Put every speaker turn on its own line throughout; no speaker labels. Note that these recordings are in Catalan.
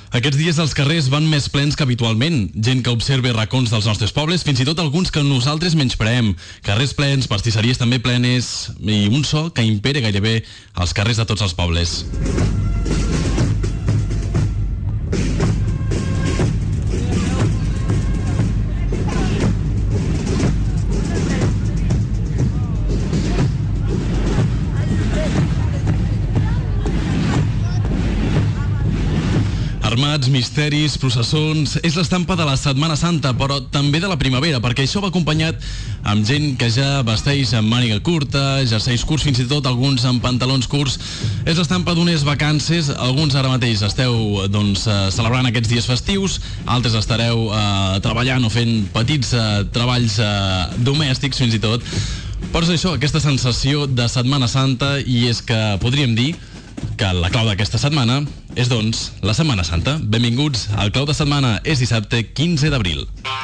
Aquests dies els carrers van més plens que habitualment. Gent que observa racons dels nostres pobles, fins i tot alguns que nosaltres menyspreem. Carrers plens, pastisseries també plenes i un so que impera gairebé als carrers de tots els pobles. Armats, misteris, processons... És l'estampa de la Setmana Santa, però també de la primavera, perquè això va acompanyat amb gent que ja vesteix amb màniga curta, jerseis curts, fins i tot alguns amb pantalons curts. És l'estampa d'unes vacances. Alguns ara mateix esteu celebrant aquests dies festius, altres estareu treballant o fent petits treballs domèstics, fins i tot. Però és això, aquesta sensació de Setmana Santa, i és que podríem dir que la clau d'aquesta setmana és, doncs, la Setmana Santa. Benvinguts al Clau de Setmana. És dissabte 15 d'abril.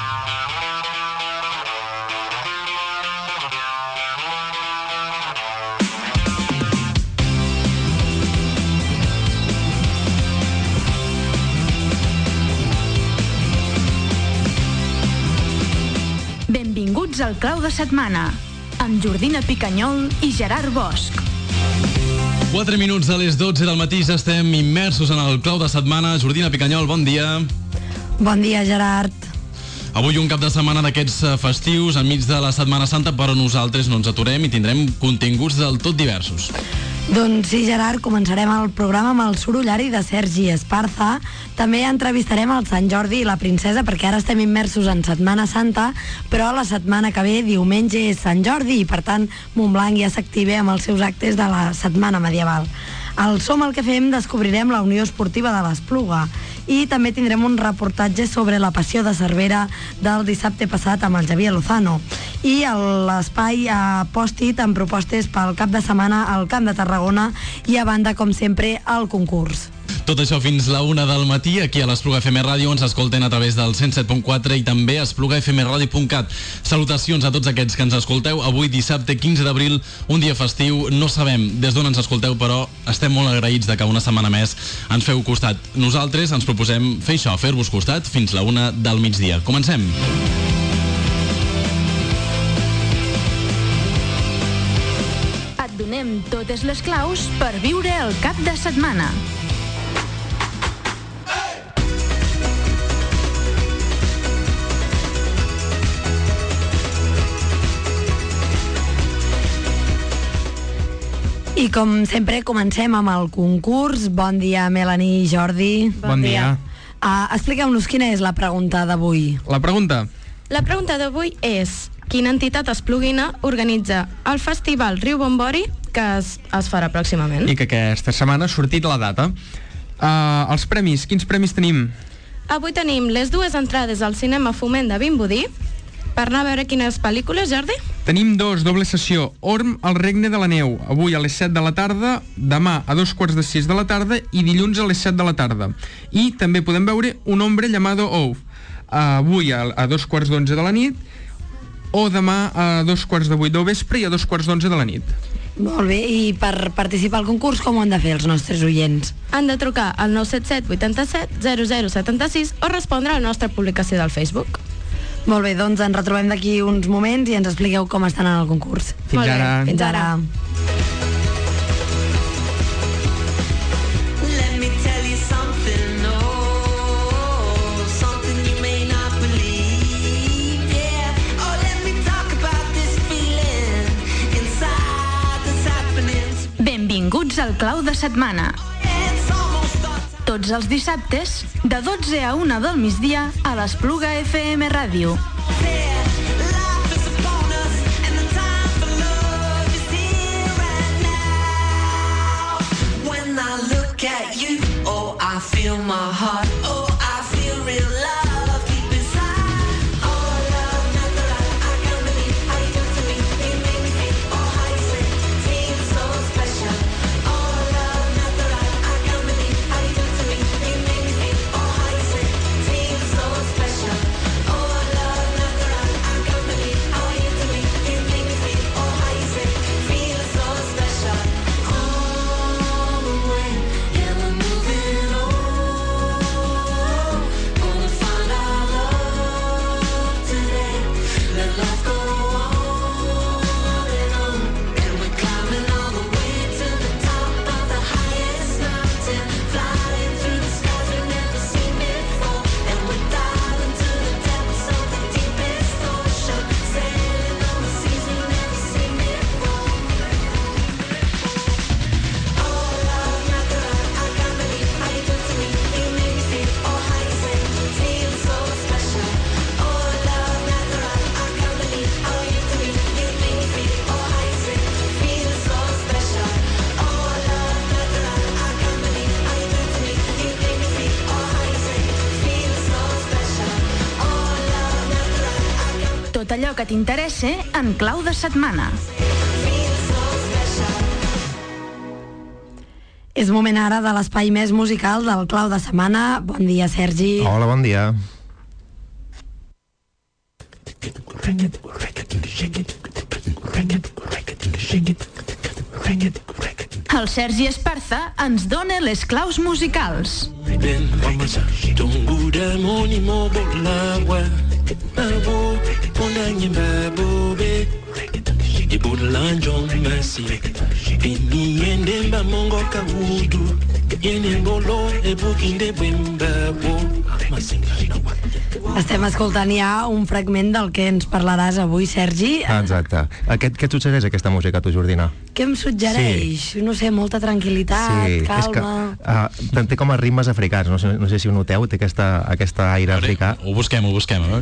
Benvinguts al Clau de Setmana, amb Jordina Picanyol i Gerard Bosch.
4 minuts a les 12 del matí, ja estem immersos en el Clau de Setmana. Jordina Picanyol, bon dia.
Bon dia, Gerard.
Avui un cap de setmana d'aquests festius enmig de la Setmana Santa, però nosaltres no ens aturem i tindrem continguts del tot diversos.
Doncs sí, Gerard, començarem el programa amb el sorollari de Sergi Esparza. També entrevistarem el Sant Jordi i la Princesa, perquè ara estem immersos en Setmana Santa, però la setmana que ve, diumenge, és Sant Jordi, i per tant Montblanc ja s'activa amb els seus actes de la Setmana Medieval. Al Som el que fem descobrirem la Unió Esportiva de l'Espluga, i també tindrem un reportatge sobre la Passió de Cervera del dissabte passat amb el Xavier Lozano, i l'espai Post-it amb propostes pel cap de setmana al Camp de Tarragona, i a banda, com sempre, el concurs.
Tot això fins la 1 del matí, aquí a l'Espluga FM Ràdio. Ens escolten a través del 107.4 i també a esplugafmradio.cat. Salutacions a tots aquests que ens escolteu avui, dissabte 15 d'abril, un dia festiu. No sabem des d'on ens escolteu, però estem molt agraïts de que una setmana més ens feu costat. Nosaltres ens proposem fer això, fer-vos costat fins la 1 del migdia. Comencem.
Et donem totes les claus per viure el cap de setmana.
I com sempre comencem amb el concurs. Bon dia, Melanie i Jordi.
Bon dia.
Expliqueu-nos quina és la pregunta d'avui.
La pregunta
d'avui és: quina entitat espluguina organitza el Festival Riu Bombori, que es farà pròximament?
I que aquesta setmana ha sortit la data. Els premis, quins premis tenim?
Avui tenim les 2 entrades al cinema Foment de Vimbodí per anar a veure quines pel·lícules, Jordi?
Tenim 2, doble sessió. Orm, el regne de la neu, avui a les 7 de la tarda, demà a 2:45 de la tarda i dilluns a les 7 de la tarda. I també podem veure Un hombre llamado Ove, avui a 2:11 de la nit, o demà a 2:08 del vespre i a 2:11 de la nit.
Molt bé, i per participar al concurs com ho han de fer els nostres oients?
Han de trucar al 977 87 0076 o respondre a la nostra publicació del Facebook.
Molt bé, doncs ens retrobem d'aquí uns moments i ens expliqueu com estan en el concurs.
Fins ara.
Fins ara.
Benvinguts al Clau de Setmana. Tots els dissabtes, de 12 a 1 del migdia, a l'Espluga FM Ràdio. When I look at you, oh, I feel my heart, oh, I feel real love deep inside. Oh, love, natural, I can't believe how you do to me. You make me feel, oh, how you say, feel so special. Oh, love, natural, I can't believe how you do to me. You make me feel, oh, how you say, feel so special. Oh, love, natural, I can't believe how you do to me. You make me feel, oh, how you say, feel so special. All the way, yeah, we're moving on.
allò que t'interessa en clau de setmana.
És moment ara de l'espai més musical del Clau de Setmana. Bon dia, Sergi.
Hola, bon dia.
El Sergi Esparza ens dona les claus musicals.
Estem escoltant ja un fragment del que ens parlaràs avui, Sergi.
Exacte. Què et suggereix aquesta música, tu, Jordina?
Què em suggereix? No sé, molta tranquil·litat, calma...
És que té com a ritmes africans, no sé si ho noteu, té aquesta aire africà.
Ho busquem, a veure.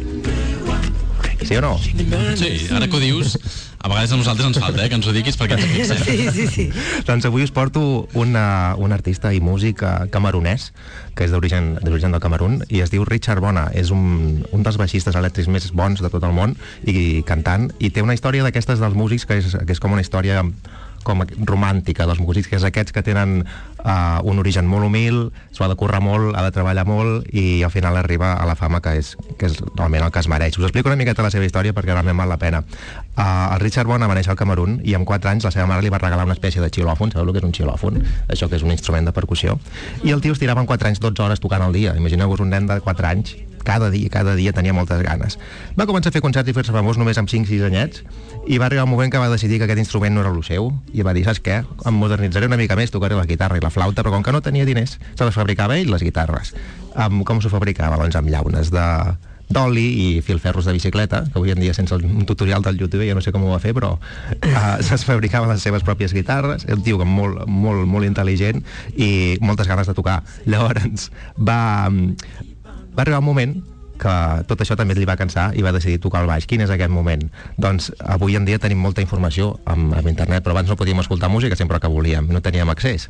Sí o no?
Sí, ara que ho dius, a vegades a nosaltres ens falta, que ens ho diguis perquè ens fixem.
Sí.
Doncs avui us porto un artista i músic camerunès, que és d'origen del Camerun, i es diu Richard Bona. És un dels baixistes elèctrics més bons de tot el món, i cantant, i té una història d'aquestes dels músics que és com una història com romàntica dels músics, que és aquests que tenen un origen molt humil, s'ho ha de currar molt, ha de treballar molt i al final arriba a la fama que és realment el que es mereix. Us explico una miqueta la seva història perquè realment val la pena. El Richard Bona va néixer al Camerun i amb 4 anys la seva mare li va regalar una espècie de xilòfon. Sabeu el que és un xilòfon? Això que és un instrument de percussió. I el tio es tirava en 4 anys 12 hores tocant al dia. Imagineu-vos un nen de 4 anys cada dia tenia moltes ganes. Va començar a fer concerts i fer-se famós només amb 5-6 anyets i va arribar un moment que va decidir que aquest instrument no era el seu i va dir, saps què? Em modernitzaré una mica més, tocaré la guitarra i la flauta, però com que no tenia diners, se les fabricava ell, les guitarres. Com s'ho fabricava? Doncs amb llaunes d'oli i filferros de bicicleta, que avui en dia sense un tutorial del YouTube ja no sé com ho va fer, però es fabricava les seves pròpies guitarres, el tio molt intel·ligent i moltes ganes de tocar. Llavors va arribar un moment que tot això també li va cansar i va decidir tocar el baix. Quin és aquest moment? Doncs avui en dia tenim molta informació amb internet, però abans no podíem escoltar música sempre que volíem, no teníem accés.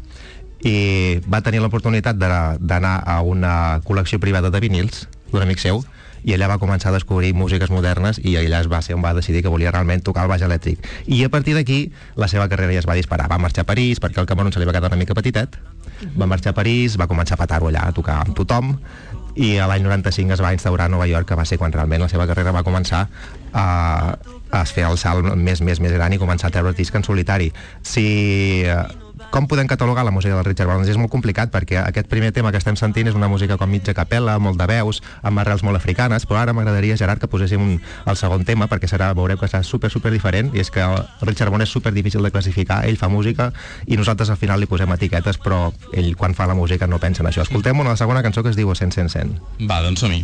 I va tenir l'oportunitat d'anar a una col·lecció privada de vinils d'un amic seu i allà va començar a descobrir músiques modernes i allà va ser on va decidir que volia realment tocar el baix elèctric. I a partir d'aquí la seva carrera ja es va disparar. Va marxar a París perquè el Camerun se li va quedar una mica petitet, va marxar a París, va començar a petar-ho allà, a tocar amb tothom, i a l'any 95 es va instaurar a Nova York, que va ser quan realment la seva carrera va començar a fer el salt més gran i començar a treure disc en solitari. Com podem catalogar la música del Richard Bona? És molt complicat perquè aquest primer tema que estem sentint és una música com mitja capella, molt de veus, amb arrels molt africanes, però ara m'agradaria, Gerard, que poséssim el segon tema perquè veureu que serà super diferent i és que el Richard Bona és super difícil de classificar. Ell fa música i nosaltres al final li posem etiquetes, però ell quan fa la música no pensa en això. Escoltem una segona cançó que es diu 100-100-100.
Va, doncs som-hi.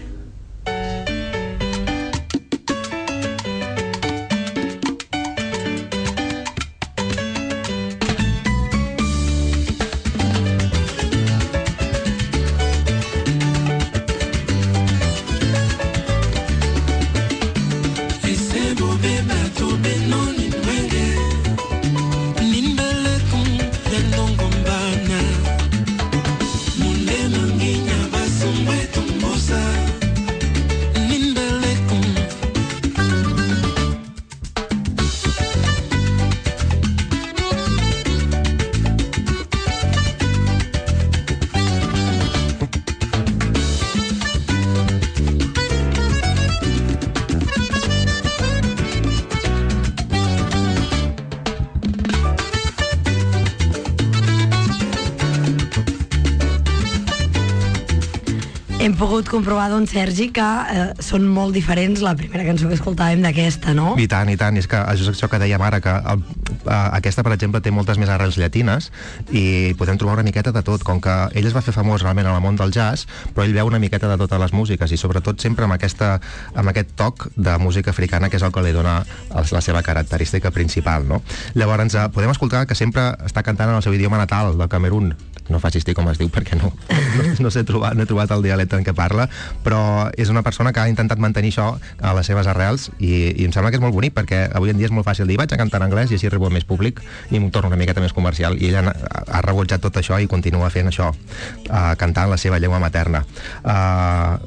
Hem pogut comprovar, doncs, Sergi, que són molt diferents la primera cançó que escoltàvem d'aquesta, no?
I tant. És que és això que dèiem ara, que aquesta, per exemple, té moltes més arrels llatines i podem trobar una miqueta de tot, com que ell es va fer famós realment en el món del jazz, però ell veu una miqueta de totes les músiques i sobretot sempre amb aquest toc de música africana, que és el que li dona la seva característica principal, no? Llavors, podem escoltar que sempre està cantant en el seu idioma natal, del Camerun. No facis dir com es diu perquè no he trobat el dialecte en què parla, però és una persona que ha intentat mantenir això a les seves arrels i em sembla que és molt bonic perquè avui en dia és molt fàcil dir vaig a cantar en anglès i així arribo a més públic i m'ho torno una miqueta més comercial, i ella ha rebutjat tot això i continua fent això, cantant la seva llengua materna.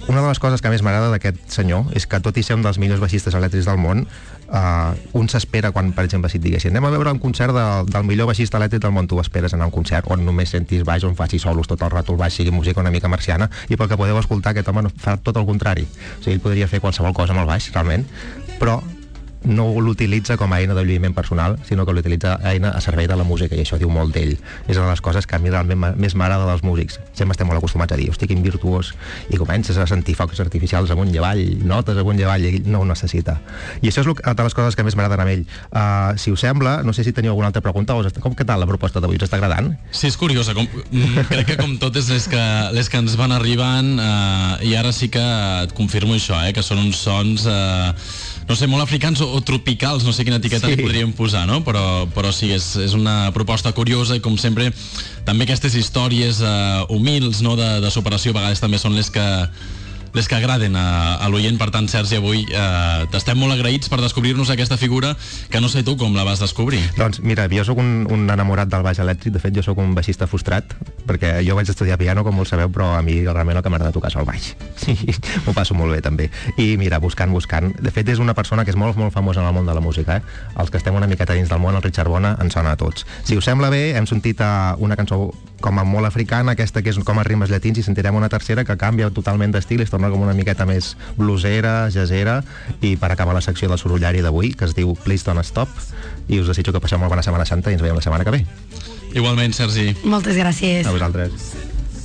una de les coses que més m'agrada d'aquest senyor és que, tot i ser un dels millors baixistes elèctrics del món, un s'espera quan, per exemple, si et diguessin anem a veure un concert del millor baixista elèctric del món, tu esperes anar a un concert on només sentis baix, on faci solos tot el rato, el baix sigui música una mica marciana, i pel que podeu escoltar, aquest home fa tot el contrari. O sigui, ell podria fer qualsevol cosa amb el baix, realment, però no l'utilitza com a eina de lluïment personal, sinó que l'utilitza eina a servei de la música, i això diu molt d'ell. És una de les coses que a mi realment més m'agrada dels músics. Sempre estem molt acostumats a dir, hosti, quin virtuós, i comences a sentir focs artificials amunt i avall, notes amunt i avall, i ell no ho necessita. I això és una de les coses que més m'agraden amb ell. Si us sembla, no sé si teniu alguna altra pregunta, què tal la proposta d'avui? Us està agradant?
Sí, és curiosa. Crec que com totes les que ens van arribant, i ara sí que et confirmo això, que són uns sons no sé, molt africans o tropicals, no sé quina etiqueta li podríem posar, no? Però sí, és una proposta curiosa, i com sempre també aquestes històries humils, no, de superació, a vegades també són les que agraden a l'oient. Per tant, Sergi, avui t'estem molt agraïts per descobrir-nos aquesta figura que no sé tu com la vas descobrir.
Doncs mira, jo sóc un enamorat del baix elèctric. De fet, jo sóc un baixista frustrat, perquè jo vaig estudiar piano, com molt sabeu, però a mi realment el que m'agrada tocar és el baix. Sí, m'ho passo molt bé també. I mira, buscant. De fet, és una persona que és molt, molt famosa en el món de la música. Els que estem una miqueta dins del món, el Richard Bona, ens sona a tots. Si us sembla bé, hem sentit una cançó com a molt africana, aquesta que és com a rimes llatins, i sentirem una tercera que canvia totalment d'estil, es torna com una miqueta més blusera, jazzera, i per acabar la secció del sorollari d'avui, que es diu Please Don't Stop, i us desitjo que passeu molt bona Setmana Santa i ens veiem la setmana que ve.
Igualment, Sergi.
Moltes gràcies.
A vosaltres.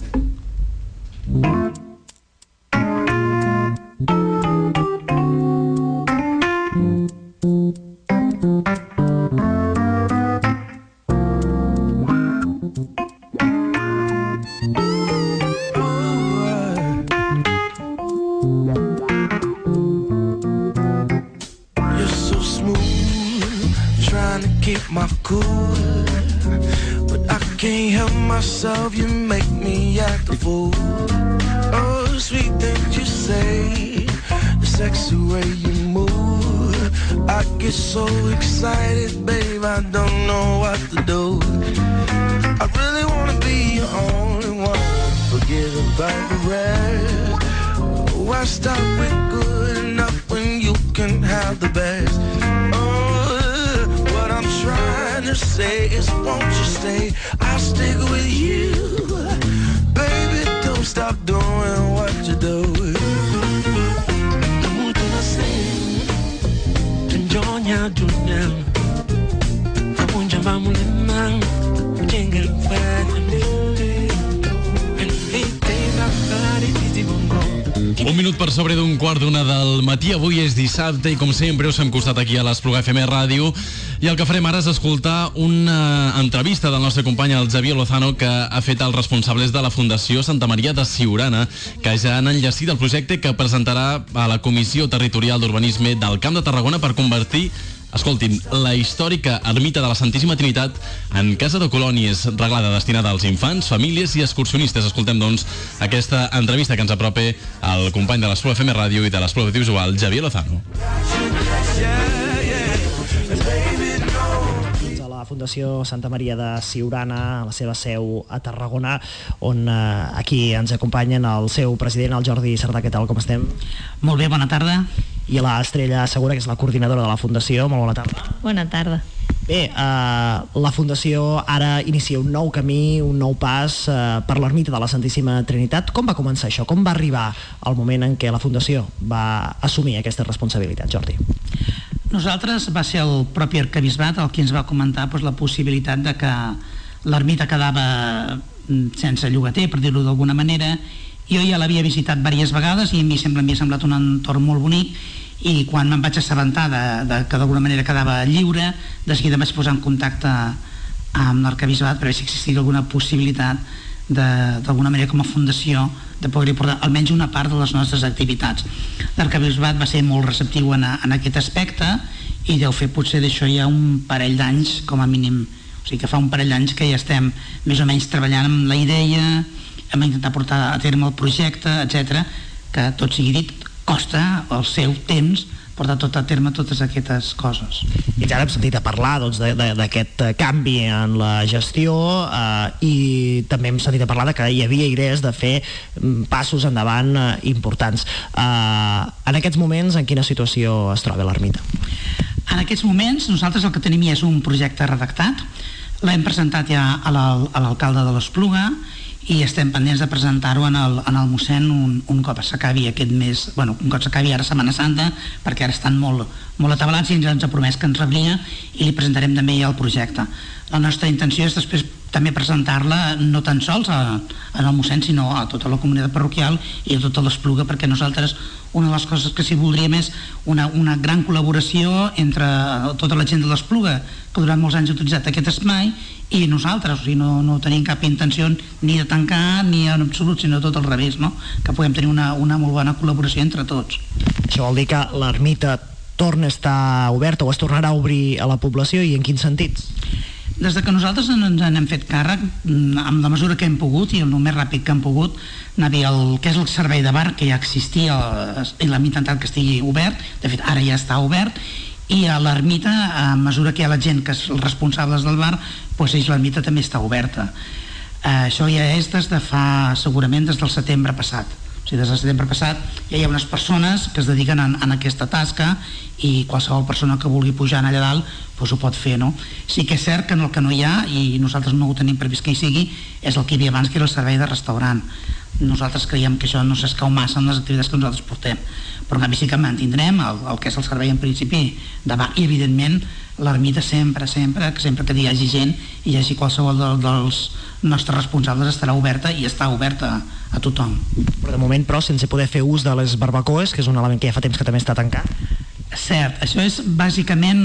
My cool, but I can't help myself. You make me act a fool. Oh, sweet things you say, the sexy way you move. I get so excited, babe, I don't know what to do. I really wanna be your only one. Forget about the rest. Why stop with good enough when you can have the best? I'm trying to say is, won't you stay? I'll stick with you, baby. Don't stop doing what you do. Don't say, Tunjonya Dunya, Apunja Vamulimang, Jingle
Un minut per sobre d'un quart d'una del matí. Avui és dissabte i, com sempre, us hem costat aquí a l'Espluga FM Ràdio, i el que farem ara és escoltar una entrevista del nostre company, el Xavier Lozano, que ha fet als responsables de la Fundació Santa Maria de Siurana, que ja han enllestit el projecte que presentarà a la Comissió Territorial d'Urbanisme del Camp de Tarragona per convertir, escoltin, la històrica ermita de la Santíssima Trinitat en casa de colònies reglada destinada als infants, famílies i excursionistes. Escoltem, doncs, aquesta entrevista que ens apropa el company de l'Espluga FM Ràdio i de l'Espluga Audiovisual, Xavier Lozano.
La Fundació Santa Maria de Siurana, a la seva seu a Tarragona, on aquí ens acompanyen el seu president, el Jordi Cerdà. Què tal, com estem?
Molt bé, bona tarda.
I la Estrella Segura, que és la coordinadora de la Fundació. Molt bona tarda.
Bona tarda.
Bé, la Fundació ara inicia un nou camí, un nou pas per l'ermita de la Santíssima Trinitat. Com va començar això? Com va arribar el moment en què la Fundació va assumir aquesta responsabilitat, Jordi?
Nosaltres va ser el propi arquebisbat el que ens va comentar la possibilitat de que l'ermita quedava sense llogater, per dir-ho d'alguna manera. Jo ja l'havia visitat diverses vegades i a mi sempre m'havia semblat un entorn molt bonic, i quan me'n vaig assabentar de que d'alguna manera quedava lliure, de seguida vaig posar en contacte amb l'arquebisbat per veure si existia alguna possibilitat d'alguna manera com a fundació de poder-hi portar almenys una part de les nostres activitats. L'arquebisbat va ser molt receptiu en aquest aspecte i deu fer potser d'això ja un parell d'anys com a mínim, o sigui que fa un parell d'anys que ja estem més o menys treballant amb la idea, hem intentat portar a terme el projecte, etc, que tot sigui dit costa el seu temps portar tot a terme totes aquestes coses.
I ja hem sentit a parlar doncs, d'aquest canvi en la gestió i també hem sentit a parlar que hi havia idees de fer passos endavant importants. En aquests moments, en quina situació es troba l'ermita?
En aquests moments nosaltres el que tenim ja és un projecte redactat, l'hem presentat ja a l'alcalde de l'Espluga i estem pendents de presentar-ho en el mossèn un cop s'acabi aquest mes, un cop s'acabi ara Setmana Santa, perquè ara estan molt atabalats i ens ha promès que ens rebria i li presentarem també ja el projecte. La nostra intenció és després també presentar-la no tan sols en el mossèn, sinó a tota la comunitat parroquial i a tota l'Espluga, perquè nosaltres una de les coses que sí voldríem és una gran col·laboració entre tota la gent de l'Espluga, que durant molts anys ha utilitzat aquest espai, i nosaltres, o sigui, no tenim cap intenció ni de tancar ni en absolut, sinó tot al revés, no? Que puguem tenir una molt bona col·laboració entre tots.
Això vol dir que l'ermita torna a estar oberta o es tornarà a obrir a la població, i en quins sentits?
Des que nosaltres ens n'hem fet càrrec, amb la mesura que hem pogut i el més ràpid que hem pogut, anar-hi el que és el servei de bar, que ja existia i l'hem intentat que estigui obert, de fet ara ja està obert, i a l'ermita, a mesura que hi ha la gent que és els responsables del bar, doncs l'ermita també està oberta. Això ja és des de fa, segurament des del setembre passat. O sigui, des del setembre passat ja hi ha unes persones que es dediquen a aquesta tasca i qualsevol persona que vulgui pujar allà dalt doncs ho pot fer, no? Sí que és cert que el que no hi ha, i nosaltres no ho tenim previst que hi sigui, és el que hi havia abans, que era el servei de restaurant. Nosaltres creiem que això no s'escau massa en les activitats que nosaltres portem, però en canvi sí que mantindrem el que és el servei en principi de bar, i evidentment l'ermita sempre que hi hagi gent i hi hagi qualsevol dels nostres responsables estarà oberta, i està oberta a tothom.
Però de moment, però, sense poder fer ús de les barbacoes, que és un element que ja fa temps que també està tancat.
Cert, això és bàsicament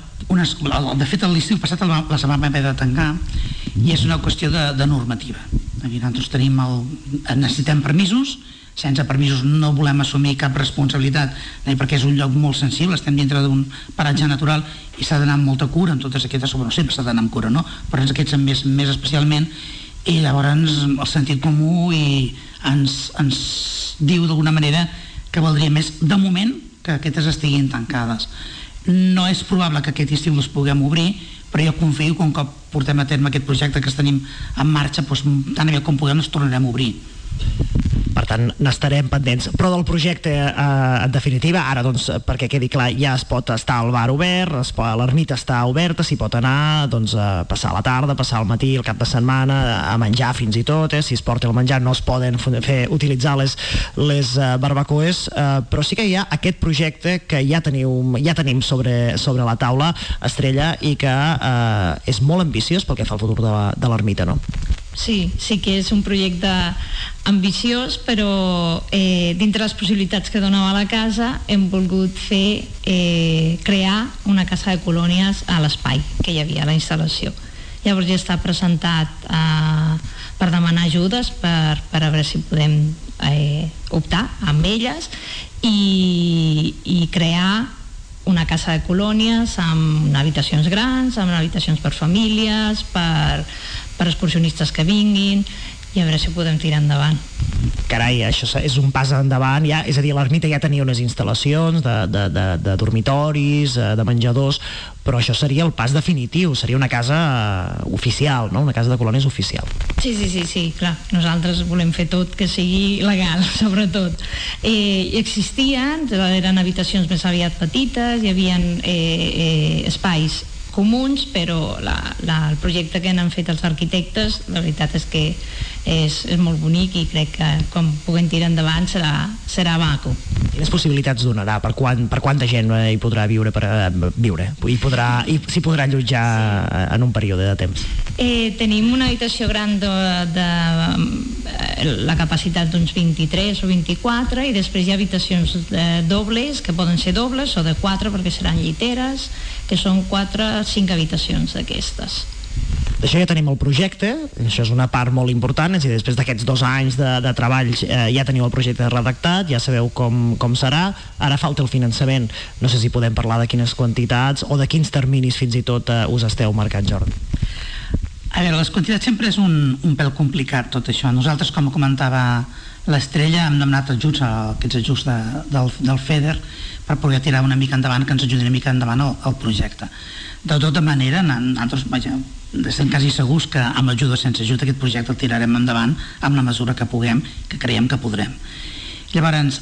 de fet l'estiu passat la vam haver de tancar, i és una qüestió de normativa. Nosaltres necessitem permisos, sense permisos no volem assumir cap responsabilitat, perquè és un lloc molt sensible, estem dintre d'un paratge natural i s'ha d'anar amb molta cura en totes aquestes, bueno, sempre s'ha d'anar amb cura, no? Però en aquests més especialment, i llavors el sentit comú ens diu d'alguna manera que valdria més, de moment, que aquestes estiguin tancades. No és probable que aquest estiu les puguem obrir, però jo confio que un cop portem a terme aquest projecte que tenim en marxa, doncs, tan aviat com puguem els tornarem a obrir.
Per tant, n'estarem pendents. Però del projecte, en definitiva, ara, doncs, perquè quedi clar, ja es pot estar al bar obert, l'ermita està oberta, s'hi pot anar, doncs, a passar la tarda, passar el matí, el cap de setmana, a menjar fins i tot, si es porta el menjar no es poden utilitzar les barbacoes, però sí que hi ha aquest projecte que ja tenim sobre la taula, Estrella, i que és molt ambiciós pel que fa al futur de l'ermita, no?
Sí que és un projecte ambiciós, però dintre les possibilitats que donava la casa hem volgut crear una casa de colònies a l'espai que hi havia a la instal·lació. Llavors ja està presentat per demanar ajudes per a veure si podem optar amb elles i crear una casa de colònies amb habitacions grans, amb habitacions per famílies, per excursionistes que vinguin, i a veure si podem tirar endavant.
Carai, això és un pas endavant, ja, és a dir, l'ermita ja tenia unes instal·lacions de dormitoris, de menjadors, però això seria el pas definitiu, seria una casa oficial, no? Una casa de colònies oficial.
Sí, clar. Nosaltres volem fer tot que sigui legal, sobretot. Existien, eren habitacions més aviat petites, hi havia espais comuns, però el projecte que han fet els arquitectes, la veritat és que és molt bonic, i crec que quan puguem tirar endavant serà maco.
Quines possibilitats donarà? Per quanta gent hi podrà viure? S'hi podrà allotjar en un període de temps?
Tenim una habitació gran de la capacitat d'uns 23 o 24, i després hi ha habitacions dobles, que poden ser dobles o de 4 perquè seran lliteres, que són 4 o 5 habitacions d'aquestes.
D'això ja tenim el projecte, això és una part molt important, és a dir, després d'aquests 2 anys de treballs ja teniu el projecte redactat, ja sabeu com serà, ara falta el finançament. No sé si podem parlar de quines quantitats o de quins terminis fins i tot us esteu marcant, Jordi.
A veure, les quantitats sempre és un pèl complicat, tot això. Nosaltres, com comentava l'Estrella hem demanat ajuts, aquests ajuts del FEDER, per poder tirar una mica endavant, que ens ajudi una mica endavant el projecte. De tota manera, nosaltres estem quasi segurs que amb ajuda o sense ajuda aquest projecte el tirarem endavant amb la mesura que puguem, que creiem que podrem. Llavors,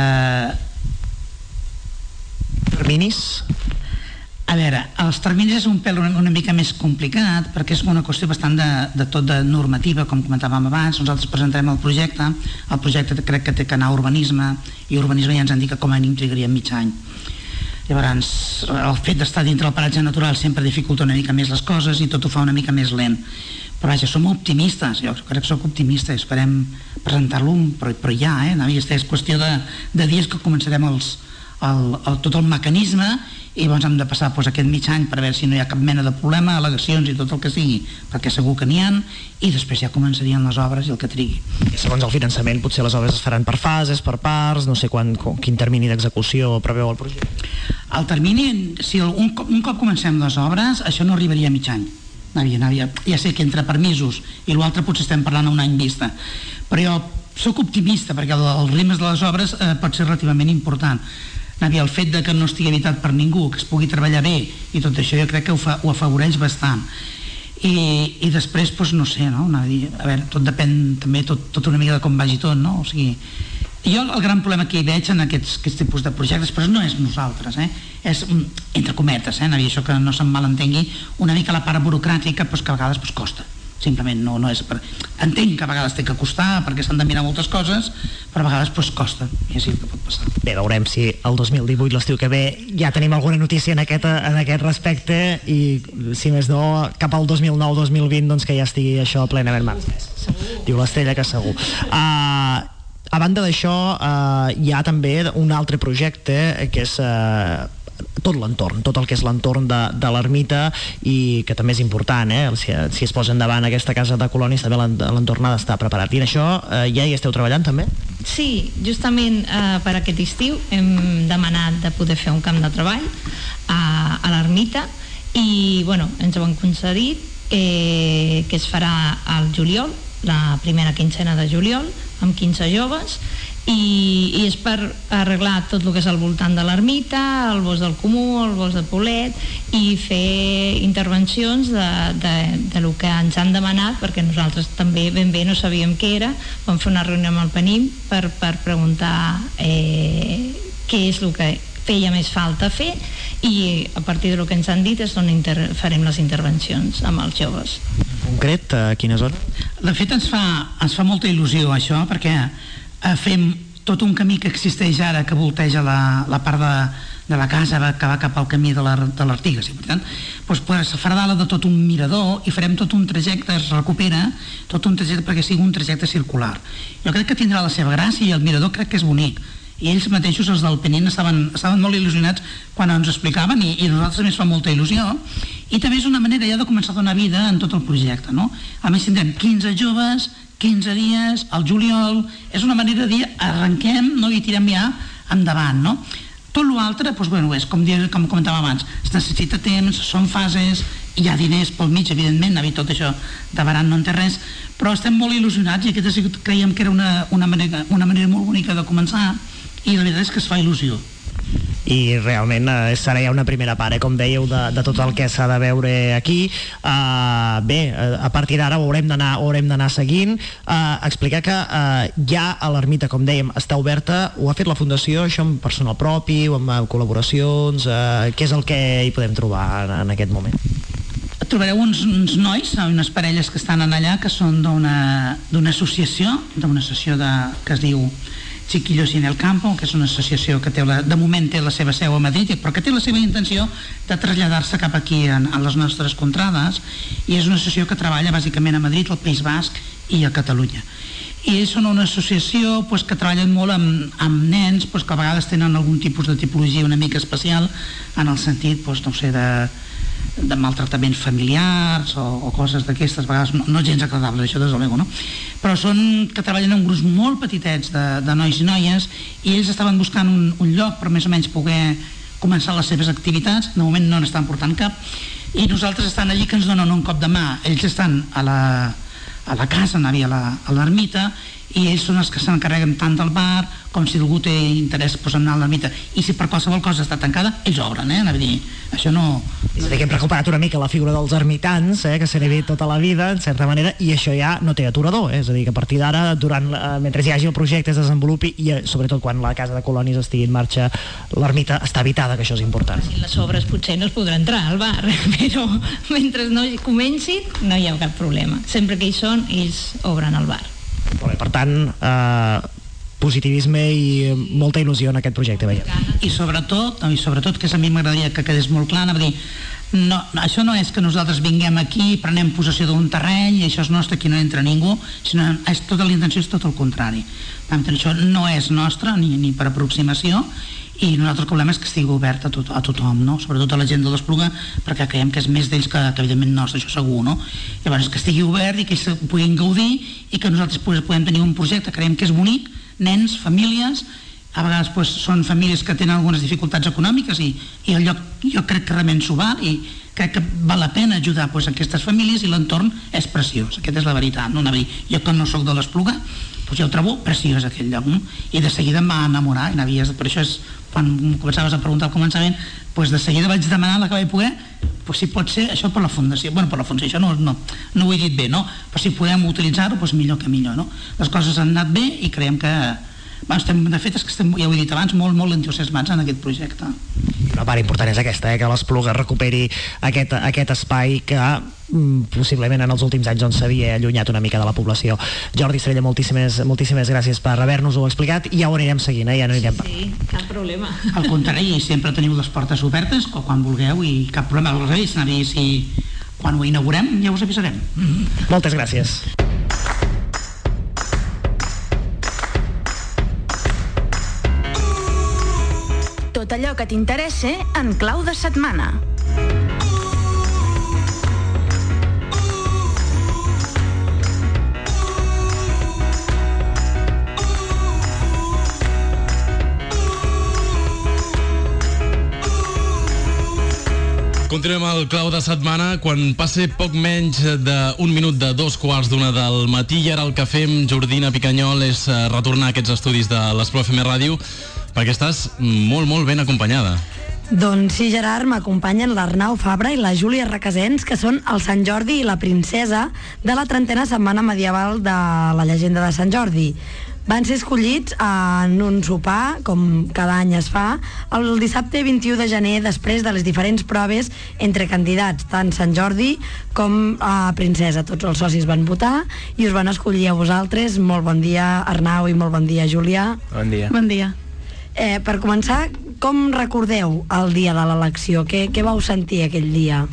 terminis?
A veure, els terminis és un pèl una mica més complicat perquè és una qüestió bastant de tot de normativa, com comentàvem abans. Nosaltres presentarem el projecte crec que té que anar a urbanisme, i urbanisme ja ens han dit que com a mínim trigaria mig any. Llavors, el fet d'estar dintre del paratge natural sempre dificulta una mica més les coses i tot ho fa una mica més lent. Però vaja, som optimistes, jo crec que soc optimista, esperem presentar-lo, però ja, és qüestió de dies que començarem tot el mecanisme, i llavors hem de passar aquest mig any per veure si no hi ha cap mena de problema, al·legacions i tot el que sigui, perquè segur que n'hi ha, i després ja començarien les obres i el que trigui.
I segons el finançament potser les obres es faran per fases, per parts, no sé quin termini d'execució preveu el projecte.
El termini, si un cop comencem les obres, això no arribaria a mig any. Ja sé que entre permisos i l'altre potser estem parlant a un any vista, però jo sóc optimista perquè els ritmes de les obres pot ser relativament important. El fet de que no estigui habitat per ningú, que es pugui treballar bé i tot això jo crec que ho afavoreix bastant. I després, no sé, a veure, tot depèn també tot una mica de com vagi tot, no? O sigui, jo el gran problema que hi veig en aquests tipus de projectes, però no és nosaltres, és entre cometes, això que no se'm malentengui, una mica la part burocràtica que a vegades costa. Simplement no és entenc que a vegades té que costar perquè s'han de mirar moltes coses, però a vegades costa, i així que pot passar.
Bé, veurem si el 2018, l'estiu que ve, ja tenim alguna notícia en aquest respecte, i si més no, cap al 2009-2020 doncs que ja estigui això plenament mans. Diu l'Estrella que segur. A banda d'això, hi ha també un altre projecte que és tot l'entorn, tot el que és l'entorn de l'ermita, i que també és important, si es posa endavant aquesta casa de colònies, també l'entorn ha d'estar preparat. I en això ja hi esteu treballant també?
Sí, justament per aquest estiu hem demanat de poder fer un camp de treball a l'ermita, i ens ho han concedit, que es farà al juliol, la primera quinzena de juliol, amb 15 joves, i és per arreglar tot el que és al voltant de l'ermita, el bosc del Comú, el bosc de Polet, i fer intervencions de lo que ens han demanat, perquè nosaltres també ben bé no sabíem què era. Vam fer una reunió amb el PENIM per preguntar què és el que feia més falta fer, i a partir del que ens han dit és on farem les intervencions amb els joves.
En concret, a quina zona?
De fet, ens fa molta il·lusió això, perquè fem tot un camí que existeix ara, que volteja la part de la casa que va cap al camí de l'Artigas, i per tant se farà dalt de tot un mirador i farem tot un trajecte, es recupera tot un trajecte perquè sigui un trajecte circular. Jo crec que tindrà la seva gràcia, i el mirador crec que és bonic, i ells mateixos, els del Penin, estaven molt il·lusionats quan ens explicaven, i a nosaltres també ens fa molta il·lusió, i també és una manera ja de començar a donar vida en tot el projecte, no? A més tindrem 15 joves, 15 dies, al juliol, és una manera de dir arrenquem, no, i tirem ja endavant, no? Tot l'altre, és com comentàvem abans, es necessita temps, són fases, hi ha diners pel mig, evidentment, tot això de barat no en té res, però estem molt il·lusionats, i aquest creiem que era una manera molt bonica de començar, i la veritat és que es fa il·lusió.
I realment serà ja una primera part, com dèieu, de tot el que s'ha de veure aquí. Bé, a partir d'ara ho haurem d'anar seguint. Explicar que ja a l'ermita, com dèiem, està oberta. Ho ha fet la Fundació, això amb personal propi o amb col·laboracions? Què és el que hi podem trobar en aquest moment?
Trobareu uns nois, unes parelles que estan allà, que són d'una associació que es diu Chiquillos en el Campo, que és una associació que de moment té la seva seu a Madrid, però que té la seva intenció de traslladar-se cap aquí a les nostres contrades, i és una associació que treballa bàsicament a Madrid, al País Basc i a Catalunya. I ells són una associació que treballen molt amb nens que a vegades tenen algun tipus de tipologia una mica especial, en el sentit, no sé, de maltractaments familiars o coses d'aquestes, a vegades no gens agradables, això des de l'ego, no? Però són que treballen en grups molt petitets de nois i noies, i ells estaven buscant un lloc per més o menys poder començar les seves activitats. De moment no n'estan portant cap, i nosaltres estan allí que ens donen un cop de mà. Ells estan a la casa, a l'ermita, i ells són els que s'encarreguen tant del bar com si algú té interès en anar a l'ermita, i si per qualsevol cosa està tancada, ells obren, anava a dir, això no...
És a dir, que hem recuperat una mica la figura dels ermitans, que se n'hi ve tota la vida, en certa manera, i això ja no té aturador, és a dir, que a partir d'ara, mentre hi hagi el projecte, es desenvolupi, i sobretot quan la casa de colònies estigui en marxa, l'ermita està habitada, que això és important.
Si les obres potser no es podrà entrar al bar, però mentre no comenci no hi ha cap problema. Sempre que hi són, ells obren el bar.
Molt bé, per tant, positivisme i molta il·lusió en aquest projecte, veiem.
I sobretot, que a mi m'agradaria que quedés molt clar, dir, no, això no és que nosaltres vinguem aquí, prenem possessió d'un terreny i això és nostre, aquí no entra ningú, sinó és tota la intenció, és tot el contrari. Això no és nostre ni per aproximació, i nosaltres el que volem és que estigui obert a tothom, no? Sobretot a la gent de l'Espluga, perquè creiem que és més d'ells que evidentment nostre, això segur, no? Llavors que estigui obert i que ells puguin gaudir i que nosaltres podem tenir un projecte, creiem que és bonic, nens, famílies, a vegades són famílies que tenen algunes dificultats econòmiques i el lloc jo crec que realment s'ho val i crec que val la pena ajudar aquestes famílies, i l'entorn és preciós, aquesta és la veritat, no? Jo que no soc de l'Espluga, jo ho trobo preciós aquell lloc, no? I de seguida em va enamorar, per això és quan començaves a preguntar al començament, de seguida vaig demanar la que vaig poder, si pot ser això per la fundació, per la fundació això no ho he dit bé, no? Però si podem utilitzar-ho, millor que millor, no? Les coses han anat bé i creiem que de fet és que estem, ja ho he dit abans, molt entusiasmats en aquest projecte.
Una part important és aquesta, que l'Espluga recuperi aquest espai que possiblement en els últims anys s'havia allunyat una mica de la població. Jordi Estrella, moltíssimes gràcies per haver-nos-ho explicat, i ja ho anirem seguint, ja no anirem...
Sí, cap problema.
Al contrari, sempre teniu les portes obertes quan vulgueu i cap problema. Quan ho inaugurem ja us avisarem.
Moltes gràcies.
Tot allò que t'interessa en clau de setmana.
Continuem al clau de setmana quan passe poc menys d'un minut de 2:15 del matí, i ara el que fem, Jordina Picanyol, és retornar a aquests estudis de l'Espluga FM Ràdio, perquè estàs molt ben acompanyada.
Doncs sí, Gerard, m'acompanyen l'Arnau Fabra i la Júlia Requesens, que són el Sant Jordi i la Princesa de la 30a setmana medieval de la llegenda de Sant Jordi. Van ser escollits en un sopar, com cada any es fa, el dissabte 21 de gener, després de les diferents proves entre candidats, tant Sant Jordi com Princesa. Tots els socis van votar i us van escollir a vosaltres. Molt bon dia, Arnau, i molt bon dia, Júlia.
Bon dia.
Bon dia.
Per començar, com recordeu el dia de l'elecció? Què vau sentir aquell dia?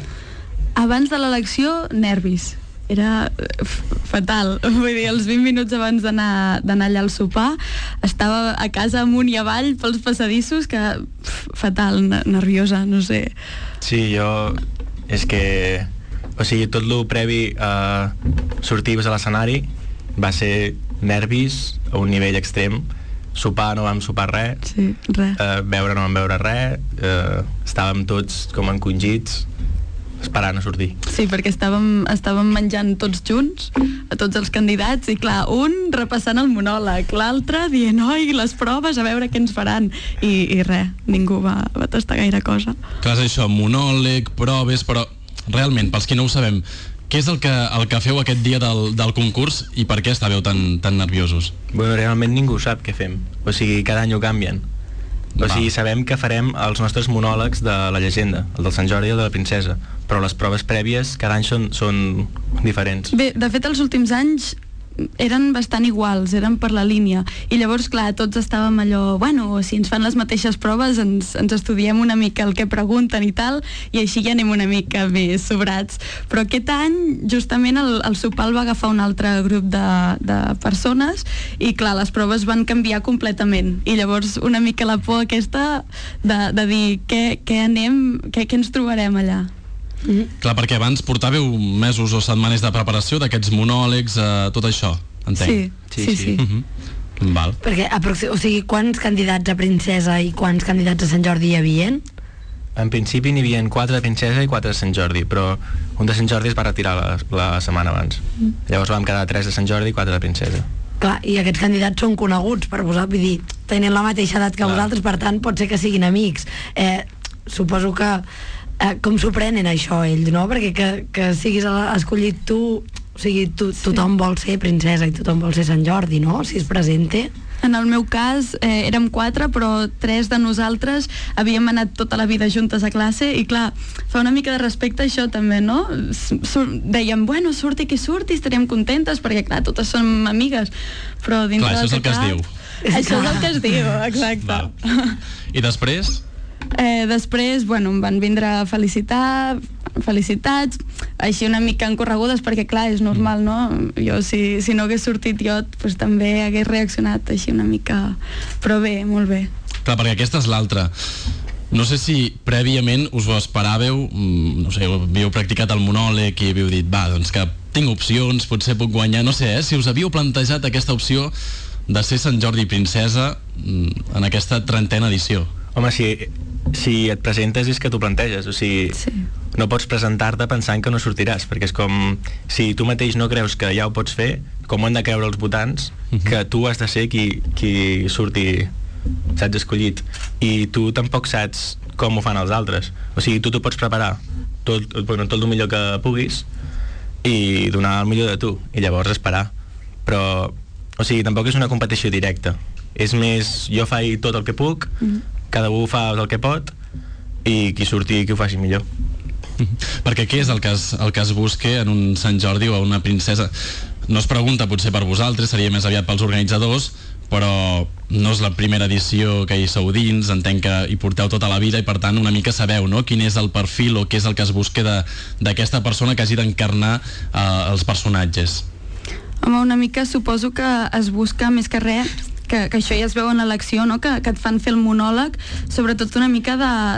Abans de l'elecció, nervis. Era fatal, vull dir, els 20 minuts abans d'anar allà al sopar estava a casa amunt i avall pels passadissos, que fatal, nerviosa, no sé.
Sí, jo és que tot el previ a sortir a l'escenari va ser nervis a un nivell extrem. Sopar no vam sopar res,
sí, res.
Beure no vam beure res, estàvem tots com encongits esperant a sortir.
Sí, perquè estàvem menjant tots junts, a tots els candidats, i clar, un repassant el monòleg, l'altre dient, oi, les proves, a veure què ens faran, i res, ningú va tastar gaire cosa.
Clar, és això, monòleg, proves, però realment, pels que no ho sabem, què és el que feu aquest dia del concurs i per què estàveu tan nerviosos?
Bueno, realment ningú sap què fem, cada any ho canvien. Sabem que farem els nostres monòlegs de la llegenda, el del Sant Jordi i el de la Princesa, però les proves prèvies cada any són diferents.
Bé, de fet, els últims anys eren bastant iguals, eren per la línia, i llavors, clar, tots estàvem allò, bueno, si ens fan les mateixes proves ens estudiem una mica el que pregunten i tal, i així ja anem una mica més sobrats, però aquest any justament el sopar el va agafar un altre grup de persones, i clar, les proves van canviar completament, i llavors una mica la por aquesta de dir què ens trobarem allà.
Clar, perquè abans portàveu mesos o setmanes de preparació d'aquests monòlegs, tot això, entenc.
Sí.
Val.
Perquè, quants candidats a Princesa i quants candidats a Sant Jordi hi havia?
En principi n'hi havia 4 de Princesa i 4 de Sant Jordi, però un de Sant Jordi es va retirar la setmana abans. Llavors vam quedar 3 de Sant Jordi i 4 de Princesa.
Clar, i aquests candidats són coneguts per vosaltres, vull dir, tenen la mateixa edat que vosaltres, per tant pot ser que siguin amics. Suposo que com s'ho prenen això ells, no? Perquè que siguis escollit tu, o sigui, tothom vol ser princesa i tothom vol ser Sant Jordi, no? Si es presente.
En el meu cas érem 4, però 3 de nosaltres havíem anat tota la vida juntes a classe i clar, fa una mica de respecte això també, no? Dèiem, bueno, surti qui surti, estaríem contentes perquè clar, totes som amigues, però dintre
clar, això és el que es diu.
Això és el que es diu, exacte.
I després?
Després, bueno, em van vindre a felicitar, felicitats, així una mica encorregudes, perquè clar, és normal, no? Jo, si no hagués sortit jo, pues, també hagués reaccionat així una mica, però bé, molt bé.
Clar, perquè aquesta és l'altra. No sé si prèviament us ho esperàveu, no sé, havíeu practicat el monòleg i havíeu dit, va, doncs que tinc opcions, potser puc guanyar, no sé, si us havíeu plantejat aquesta opció de ser Sant Jordi princesa en aquesta 30a edició.
Home, si et presentes és que t'ho planteges, o sigui, no pots presentar-te pensant que no sortiràs, perquè és com, si tu mateix no creus que ja ho pots fer, com ho han de creure els votants, que tu has de ser qui surti, saps, escollit, i tu tampoc saps com ho fan els altres, o sigui, tu t'ho pots preparar tot el millor que puguis i donar el millor de tu, i llavors esperar, però, o sigui, tampoc és una competició directa, és més, jo faig tot el que puc, cada un fa el que pot i qui surti qui ho faci millor.
Perquè què és el que es busque en un Sant Jordi o una princesa? No es pregunta potser per vosaltres, seria més aviat pels organitzadors, però no és la primera edició que hi sou dins, entenc que hi porteu tota la vida i per tant una mica sabeu, no?, quin és el perfil o què és el que es busque d'aquesta persona que hagi d'encarnar els personatges.
Home, una mica suposo que es busca més que res que això ja es veu en l'elecció, no? Que et fan fer el monòleg, sobretot una mica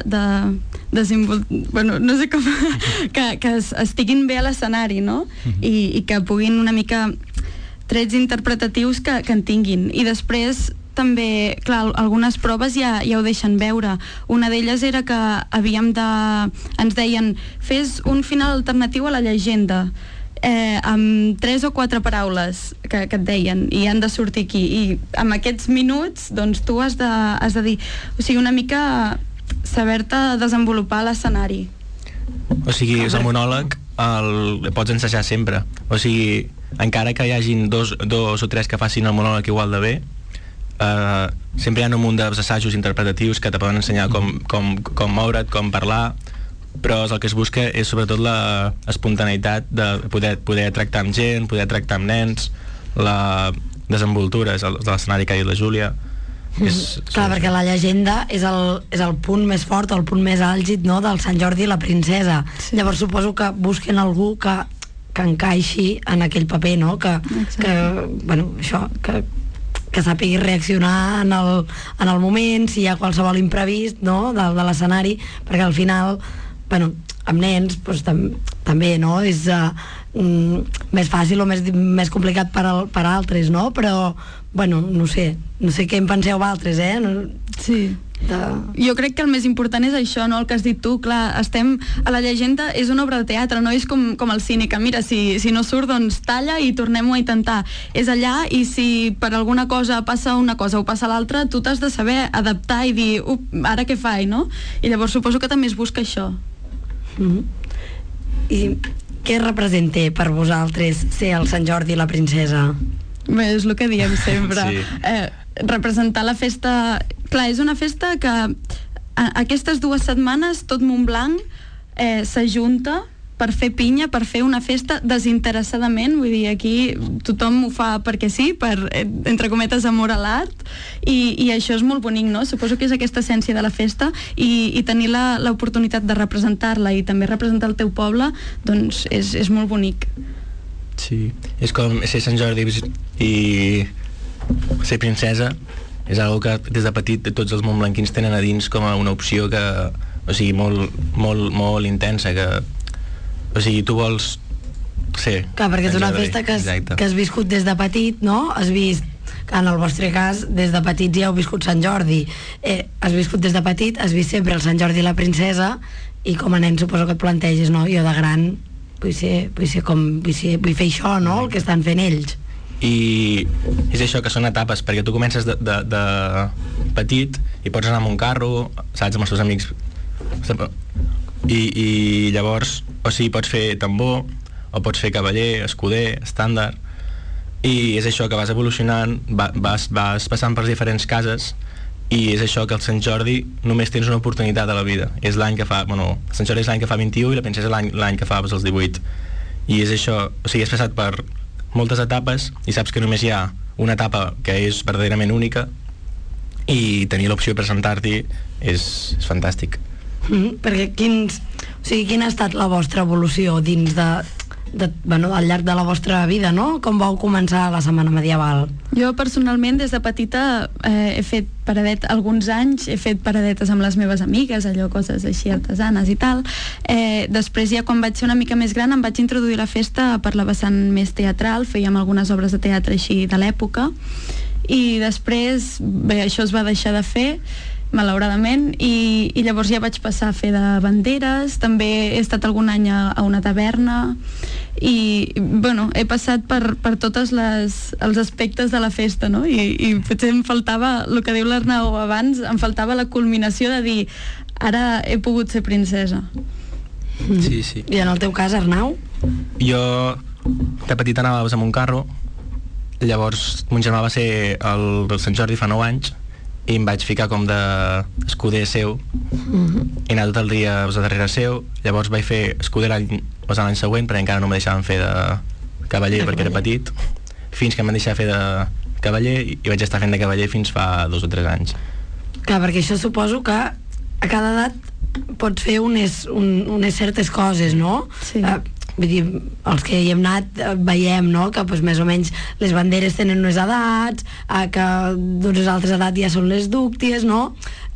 bueno, no sé com que estiguin bé a l'escenari, no? I que puguin una mica trets interpretatius que en tinguin. I després també, clar, algunes proves ja ho deixen veure. Una d'elles era que ens deien, fes un final alternatiu a la llegenda, amb 3 o 4 paraules que et deien i han de sortir aquí, i amb aquests minuts doncs tu has de dir, o sigui, una mica saber-te desenvolupar l'escenari.
O sigui, el monòleg el pots ensejar sempre, o sigui, encara que hi hagin dos o tres que facin el monòleg igual de bé, sempre hi ha un munt d'assajos interpretatius que te poden ensenyar com moure't, com parlar, però el que es busca és sobretot la espontaneïtat de poder tractar amb gent, poder tractar amb nens, la desenvoltura de l'escenari que ha dit la Júlia.
Clar, perquè la llegenda és el punt més fort, el punt més àlgid, no?, del Sant Jordi i la princesa. Llavors suposo que busquen algú que encaixi en aquell paper, no?, que bueno, això, que sàpigui reaccionar en el moment, si hi ha qualsevol imprevist, no?, de l'escenari, perquè al final, bueno, amb nens doncs, també, no?, és més fàcil o més complicat per altres, no?, però, bueno, no sé què en penseu vosaltres,
Sí. Jo crec que el més important és això, no?, el que has dit tu. Clar, estem a la llegenda, és una obra de teatre, no és com el cine, que mira, si no surt, doncs talla i tornem-ho a intentar. És allà, i si per alguna cosa passa una cosa o passa l'altra, tu t'has de saber adaptar i dir, ara què faig, no? I llavors suposo que també es busca això.
I què representa per vosaltres ser el Sant Jordi i la princesa?
Bé, és el que diem sempre. Representar la festa... Clar, és una festa que aquestes 2 setmanes tot Montblanc s'ajunta per fer pinya, per fer una festa desinteressadament, vull dir, aquí tothom ho fa perquè sí, per, entre cometes, amor a l'art, i això és molt bonic, no? Suposo que és aquesta essència de la festa, i tenir l'oportunitat de representar-la i també representar el teu poble, doncs és molt bonic.
Sí, és com ser Sant Jordi i ser princesa, és algo que des de petit tots els montblanquins tenen a dins com a una opció que, o sigui, molt intensa, que, o sigui, tu vols ser...
Clar, perquè és una festa que has viscut des de petit, no? Has vist, en el vostre cas, des de petits ja heu viscut Sant Jordi. Has viscut des de petit, has vist sempre el Sant Jordi i la princesa, i com a nen suposo que et planteges, no? Jo de gran vull fer això, no?, el que estan fent ells.
i és això, que són etapes, perquè tu comences de petit i pots anar amb un carro, saps, amb els teus amics, i llavors, o sigui, pots fer tambor, o pots fer cavaller, escuder, estàndard, i és això, que vas evolucionant, vas passant per diferents cases, i és això, que el Sant Jordi només tens una oportunitat a la vida. És l'any que fa, bueno, el Sant Jordi és l'any que fa 21 i la princesa l'any que fa els 18. I és això, o sigui, has passat per moltes etapes i saps que només hi ha una etapa que és verdaderament única, i tenir l'opció de presentar-t'hi és fantàstic.
Perquè quina ha estat la vostra evolució dins al llarg de la vostra vida, no? Com vau començar la Setmana Medieval?
Jo personalment des de petita he fet paradet alguns anys, he fet paradetes amb les meves amigues, allò, coses així artesanes i tal. Després ja quan vaig ser una mica més gran em vaig introduir a la festa per la vessant més teatral, fèiem algunes obres de teatre així de l'època, i després bé, això es va deixar de fer malauradament, i llavors ja vaig passar a fer de banderes, també he estat algun any a una taverna, i bueno, he passat per tots els aspectes de la festa, no? I potser em faltava, el que diu l'Arnau abans, em faltava la culminació de dir, ara he pogut ser princesa.
Sí, sí.
I en el teu cas, Arnau?
Jo de petit anava amb un carro, llavors mon germà va ser el Sant Jordi fa 9 anys, i em vaig ficar com d'escuder seu, i anar tot el dia darrere seu. Llavors vaig fer escuder l'any següent, perquè encara no me deixaven fer de cavaller perquè era petit, fins que em van deixar fer de cavaller, i vaig estar fent de cavaller fins fa 2 o 3 anys.
Clar, perquè això suposo que a cada edat pots fer unes certes coses, no?
Sí.
Vull dir, els que hi hem anat veiem, no?, que pues, més o menys les banderes tenen unes edats, que d'unes altres edats ja són les dúcties, no?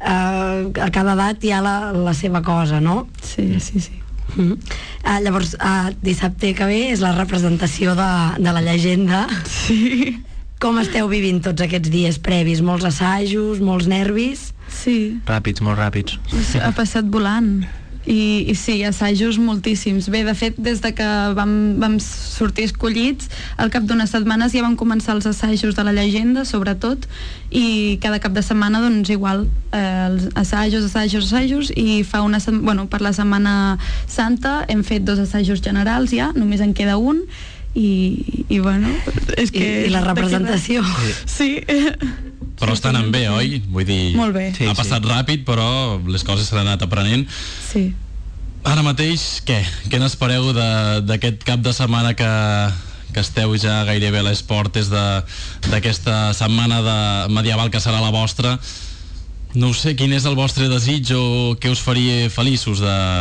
A cada edat hi ha la seva cosa, no?
Sí, sí, sí.
Llavors, dissabte que ve és la representació de la llegenda.
Sí.
Com esteu vivint tots aquests dies previs? Molts assajos, molts nervis?
Sí.
Ràpids, molt ràpids.
Ha passat volant. I sí, assajos moltíssims. Bé, de fet, des de que vam sortir escollits, al cap d'unes setmanes ja van començar els assajos de la llegenda, sobretot, i cada cap de setmana, doncs, igual, els assajos, i fa per la Setmana Santa hem fet 2 assajos generals ja, només en queda un, i bueno, és que...
I la representació.
Sí.
Però estan en bé, oi? Vull dir,
molt bé.
Ha passat ràpid, però les coses s'han anat aprenent.
Sí.
Ara mateix, què? Què n'espereu d'aquest cap de setmana que esteu ja gairebé a les portes d'aquesta setmana medieval que serà la vostra? No ho sé, quin és el vostre desig o què us faria feliços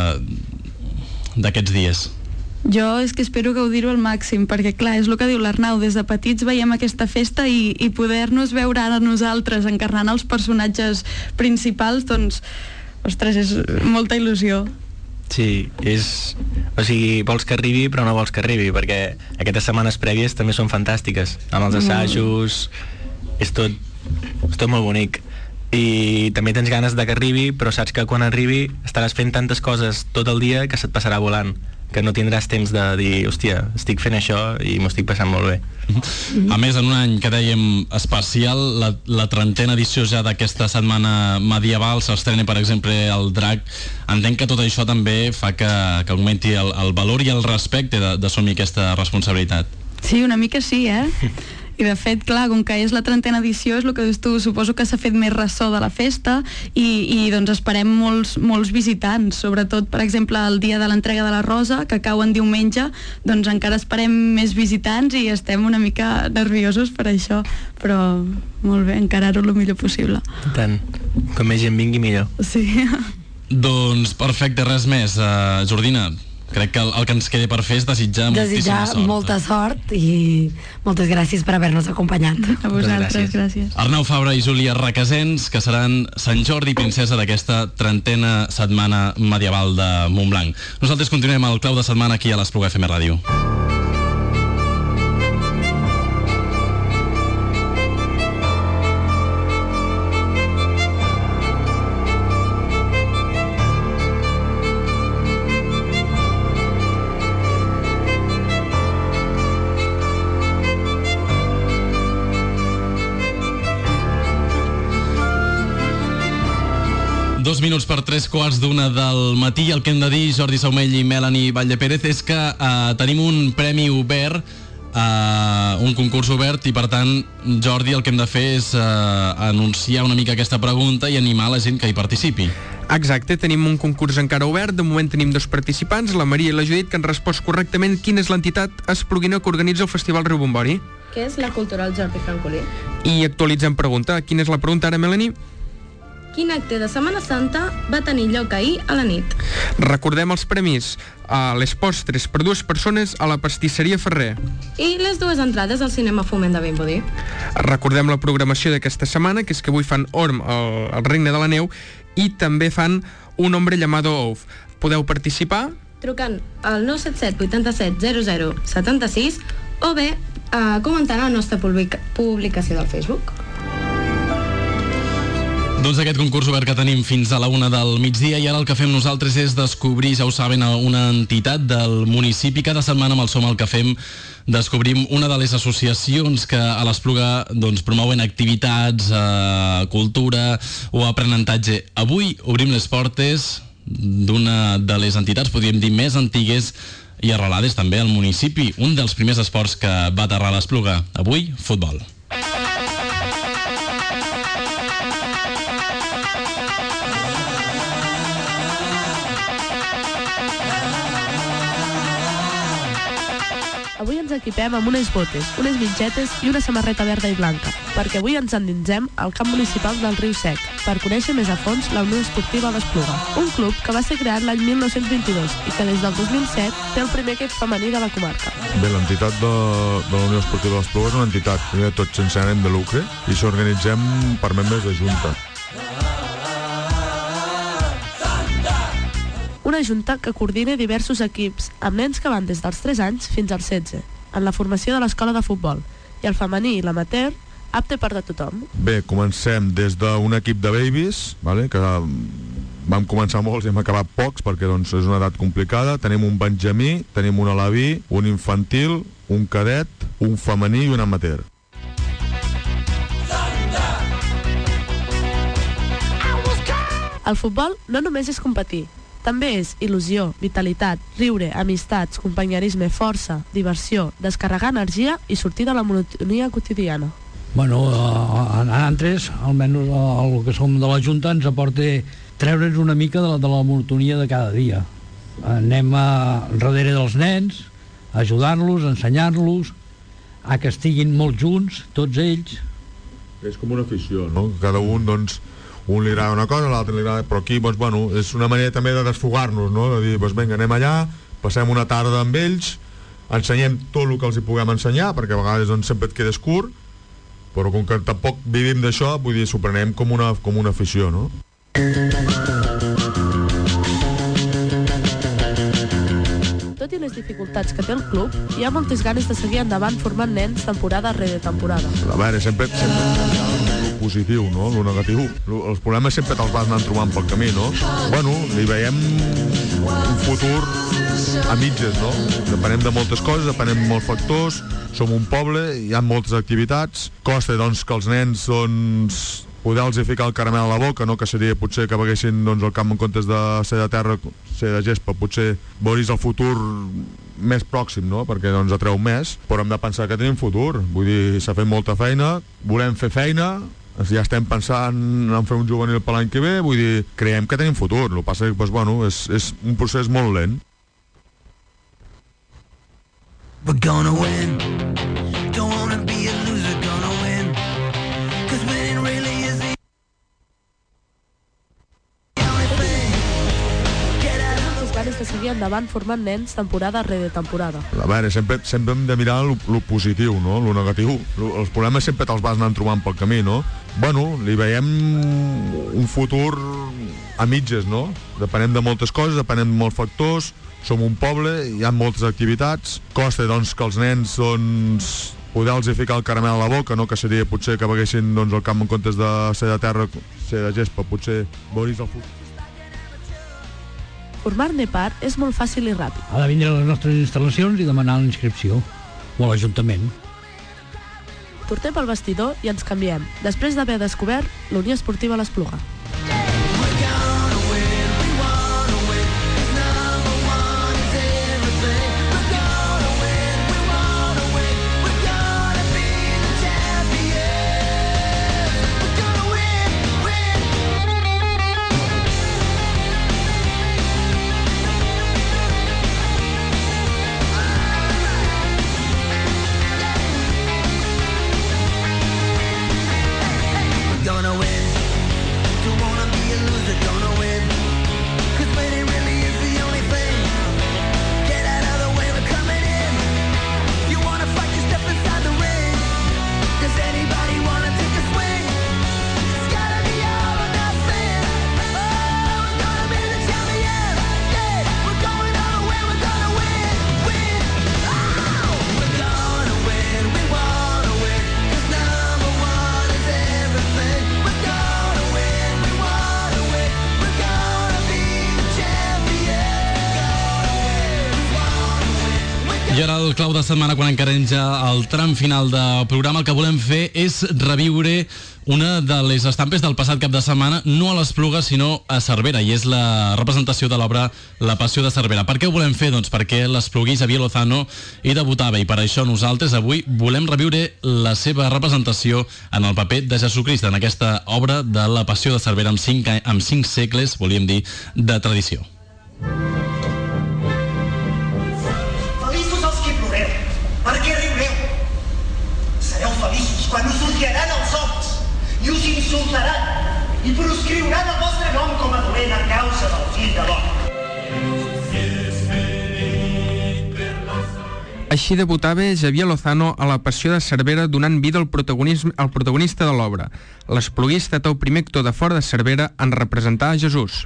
d'aquests dies?
Jo és que espero gaudir-ho al màxim, perquè clar, és el que diu l'Arnau, des de petits veiem aquesta festa i poder-nos veure ara nosaltres encarnant els personatges principals, doncs, ostres, és molta il·lusió.
Sí, o sigui, vols que arribi però no vols que arribi, perquè aquestes setmanes prèvies també són fantàstiques, amb els assajos, és tot molt bonic. I també tens ganes de que arribi, però saps que quan arribi estaràs fent tantes coses tot el dia que se't passarà volant, que no tindràs temps de dir, hòstia, estic fent això i m'ho estic passant molt bé.
A més, en un any que dèiem especial, la 30a edició ja d'aquesta setmana medieval, s'estrena, per exemple, el Drac. Entenc que tot això també fa que augmenti el valor i el respecte d'assumir aquesta responsabilitat.
Sí, una mica sí, I de fet, clar, com que és la 30a edició, és el que dius tu, suposo que s'ha fet més ressò de la festa i doncs esperem molts visitants, sobretot, per exemple, el dia de l'entrega de la Rosa, que cau en diumenge, doncs encara esperem més visitants i estem una mica nerviosos per això, però molt bé, encarar-ho el millor possible.
Tant, com més gent vingui millor.
Sí.
Doncs perfecte, res més. Jordina, crec que el que ens queda per fer és desitjar moltíssima sort.
Molta sort i moltes gràcies per haver-nos acompanyat.
A vosaltres, gràcies.
Arnau Fabra i Júlia Requesens, que seran Sant Jordi i princesa d'aquesta 30a setmana medieval de Montblanc. Nosaltres continuem el clau de setmana aquí a l'Espluga FM Ràdio. 2 minuts per 3:15 del matí. El que hem de dir, Jordi Saumell i Melanie Batlle Pérez, és que tenim un premi obert, un concurs obert, i per tant, Jordi, el que hem de fer és anunciar una mica aquesta pregunta i animar la gent que hi participi.
Exacte, tenim un concurs encara obert. De moment tenim 2 participants, la Maria i la Judit, que han respost correctament quina és l'entitat espluguina que organitza el Festival Riu Bombori.
Què és la Cultural Jordi Francolí?
I actualitzem pregunta. Quina és la pregunta ara, Melanie?
Quin acte de Setmana Santa va tenir lloc ahir a la nit?
Recordem els premis. Les postres per 2 persones a la pastisseria Ferrer.
I les 2 entrades al cinema Foment de Vimbodí.
Recordem la programació d'aquesta setmana, que és que avui fan Orm, el Regne de la Neu, i també fan Un hombre llamado Ove. Podeu participar
trucant al 977 87 00 76 o bé comentant a la nostra publicació del Facebook.
Doncs aquest concurs obert que tenim fins a la 1 del migdia, i ara el que fem nosaltres és descobrir, ja ho saben, una entitat del municipi. Cada setmana amb el Som el que fem descobrim una de les associacions que a l'Espluga promouen activitats, cultura o aprenentatge. Avui obrim les portes d'una de les entitats, podríem dir, més antigues i arrelades també al municipi. Un dels primers esports que va aterrar a l'Espluga. Avui, futbol.
Avui ens equipem amb unes botes, unes mitgetes i una samarreta verda i blanca, perquè avui ens endinsem al camp municipal del Riu Sec per conèixer més a fons la Unió Esportiva l'Espluga, un club que va ser creat l'any 1922 i que des del 2007 té el primer equip femení de la comarca.
Bé, l'entitat de la Unió Esportiva l'Espluga és una entitat, tot sense ànim de lucre, i s'organitzem per membres de junta.
Una junta que coordina diversos equips amb nens que van des dels 3 anys fins als 16, en la formació de l'escola de futbol, i el femení i l'amateur apte per de tothom.
Bé, comencem des d'un equip de babies, que vam començar molts i hem acabat pocs perquè és una edat complicada. Tenim un benjamí, tenim un alaví, un infantil, un cadet, un femení i un amateur.
El futbol no només és competir, també és il·lusió, vitalitat, riure, amistats, companyerisme, força, diversió, descarregar energia i sortir de la monotonia quotidiana.
Bueno, a nosaltres, almenys el que som de la Junta, ens aporta treure'ns una mica de la monotonia de cada dia. Anem darrere dels nens, ajudar-los, ensenyar-los, a que estiguin molt junts, tots ells.
És com una afició, no? Cada un, un li agrada una cosa, l'altre li agrada, però aquí, és una manera també de desfogar-nos, no? De dir, vinga, anem allà, passem una tarda amb ells, ensenyem tot el que els hi puguem ensenyar, perquè a vegades sempre et quedes curt, però com que tampoc vivim d'això, vull dir, s'ho prenem com una afició, no?
Tot i les dificultats que té el club, hi ha moltes ganes de seguir endavant formant nens temporada rere temporada.
A veure, sempre positiu, no? Lo negatiu. Els problemes sempre te'ls vas anar trobant pel camí, no? Li veiem un futur a mitges, no? Depenem de moltes coses, depenem de molts factors, som un poble, hi ha moltes activitats, costa, que els nens, poder-los ficar el caramel a la boca, no? Que seria potser que veguessin el camp en comptes de ser de terra, ser de gespa, potser veuris el futur més pròxim, no? Perquè atreu més, però hem de pensar que tenim futur, vull dir, s'ha fet molta feina, volem fer feina, ja estem pensant en fer un juvenil per l'any que ve, vull dir, creiem que tenim futur, el que passa que és un procés molt lent.
We're gonna win. Don't wanna be a loser, gonna win. 'Cause winning really is the only thing.
Moltes ganes de seguir endavant formant nens temporada rere temporada.
A veure, sempre hem de mirar lo positiu, no? Lo negatiu. Els problemes sempre te'ls vas anar trobant pel camí, no? Li veiem un futur a mitges, no? Depenem de moltes coses, depenem de molts factors, som un poble, hi ha moltes activitats, costa, que els nens, poder-los ficar el caramel a la boca, no? Que seria potser que veguessin el camp en comptes de ser de terra, ser de gespa, potser veuris el futur.
Formar-ne part és molt fàcil i ràpid.
Ha de vindre a les nostres instal·lacions i demanar la inscripció, o a l'Ajuntament.
Tornem al vestidor i ens canviem, després d'haver descobert la Unió Esportiva l'Espluga.
We're gonna
el clau de setmana quan encarem ja el tram final del programa. El que volem fer és reviure una de les estampes del passat cap de setmana, no a l'Espluga, sinó a Cervera, i és la representació de l'obra La Passió de Cervera. Per què ho volem fer? Doncs perquè l'espluguí Xavier Lozano hi debutava, i per això nosaltres avui volem reviure la seva representació en el paper de Jesucrist, en aquesta obra de La Passió de Cervera amb 5 segles, volíem dir, de tradició.
Feliços els que ploreu, perquè riureu. Sereu feliços quan us odiaran els homes i us insultaran i proscriuran el vostre nom com a dolent a causa del fill de l'home.
Així debutava Xavier Lozano a La Passió de Cervera, donant vida al protagonista de l'obra. L'espluguí ha estat el primer actor de fora de Cervera en representar a Jesús.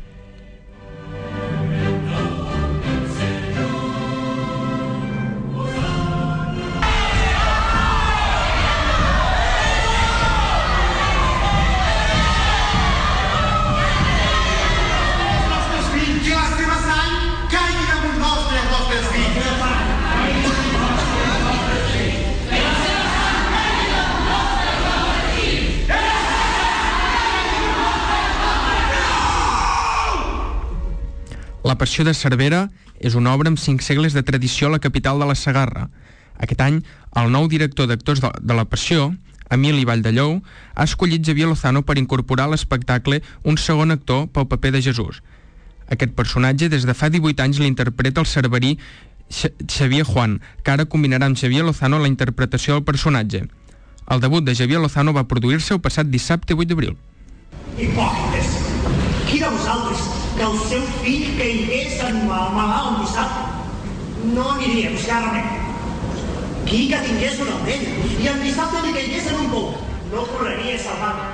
La Passió de Cervera és una obra amb 5 segles de tradició a la capital de la Segarra. Aquest any, el nou director d'actors de La Passió, Emili Valldellou, ha escollit Xavier Lozano per incorporar a l'espectacle un segon actor pel paper de Jesús. Aquest personatge, des de fa 18 anys, l'interpreta el cerverí Xavier Juan, que ara combinarà amb Xavier Lozano la interpretació del personatge. El debut de Xavier Lozano va produir-se el passat dissabte 8 d'abril.
Hipòcrites! Qui de vosaltres que el seu fill caigués en malalt dissabte no aniria a buscar remei? Qui que tingués un aldell i en dissabte li caigués en un pou no correria a salvar-lo?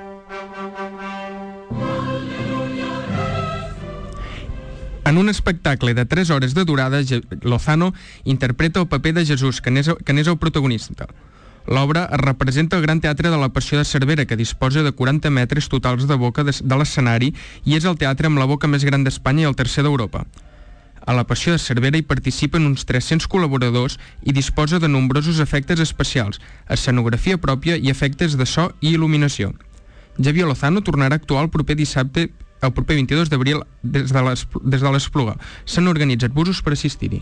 En un espectacle de 3 hores de durada, Lozano interpreta el paper de Jesús, que n'és el protagonista. L'obra es representa al Gran Teatre de la Passió de Cervera, que disposa de 40 metres totals de boca de l'escenari i és el teatre amb la boca més gran d'Espanya i el tercer d'Europa. A la Passió de Cervera hi participen uns 300 col·laboradors i disposa de nombrosos efectes especials, escenografia pròpia i efectes de so i il·luminació. Xavier Lozano tornarà a actuar el proper dissabte, el proper 22 d'abril, des de l'Espluga. S'han organitzat busos per assistir-hi.